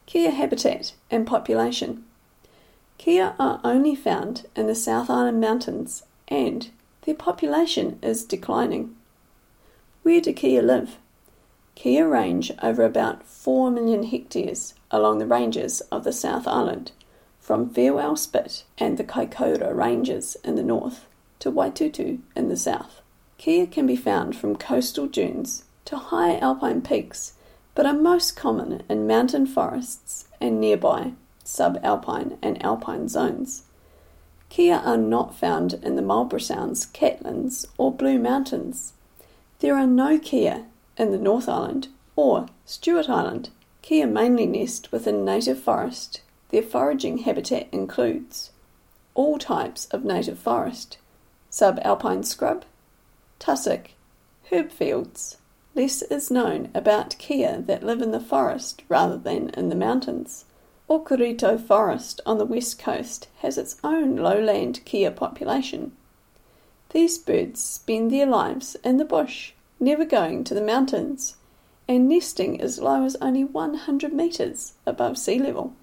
Kea habitat and population. Kea are only found in the South Island Mountains and their population is declining. Where do kea live? Kea range over about 4 million hectares along the ranges of the South Island, from Farewell Spit and the Kaikoura Ranges in the north to Waitutu in the south. Kea can be found from coastal dunes to high alpine peaks, but are most common in mountain forests and nearby subalpine and alpine zones. Kea are not found in the Marlborough Sounds, Catlins or Blue Mountains. There are no kea in the North Island or Stewart Island. Kea mainly nest within native forest. Their foraging habitat includes all types of native forest, subalpine scrub, tussock, herb fields. Less is known about kea that live in the forest rather than in the mountains. Okarito Forest on the west coast has its own lowland kea population. These birds spend their lives in the bush, never going to the mountains, and nesting as low as only 100 metres above sea level.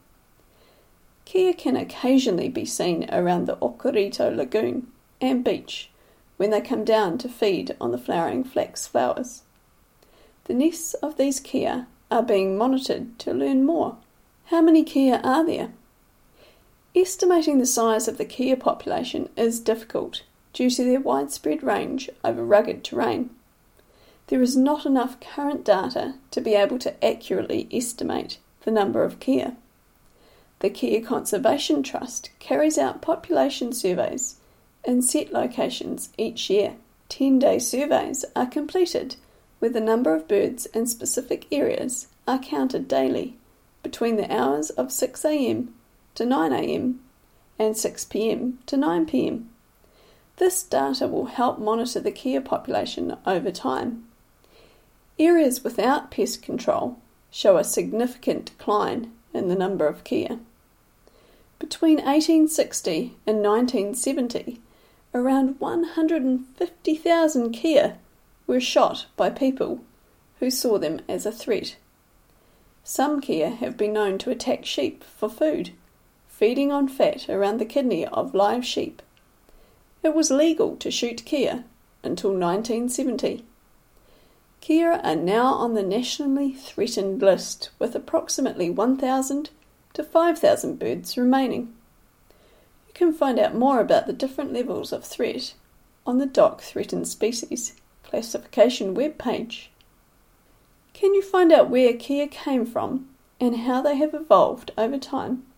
Kea can occasionally be seen around the Okarito Lagoon and beach when they come down to feed on the flowering flax flowers. The nests of these kea are being monitored to learn more. How many kea are there? Estimating the size of the kea population is difficult due to their widespread range over rugged terrain. There is not enough current data to be able to accurately estimate the number of kea. The Kea Conservation Trust carries out population surveys in set locations each year. 10-day surveys are completed where the number of birds in specific areas are counted daily between the hours of 6 a.m. to 9 a.m. and 6 p.m. to 9 p.m. This data will help monitor the kea population over time. Areas without pest control show a significant decline in the number of kea. Between 1860 and 1970, around 150,000 kea were shot by people who saw them as a threat. Some kea have been known to attack sheep for food, feeding on fat around the kidney of live sheep. It was legal to shoot kea until 1970. Kea are now on the nationally threatened list with approximately 1,000 to 5,000 birds remaining. You can find out more about the different levels of threat on the DOC Threatened Species classification webpage. Can you find out where kea came from and how they have evolved over time?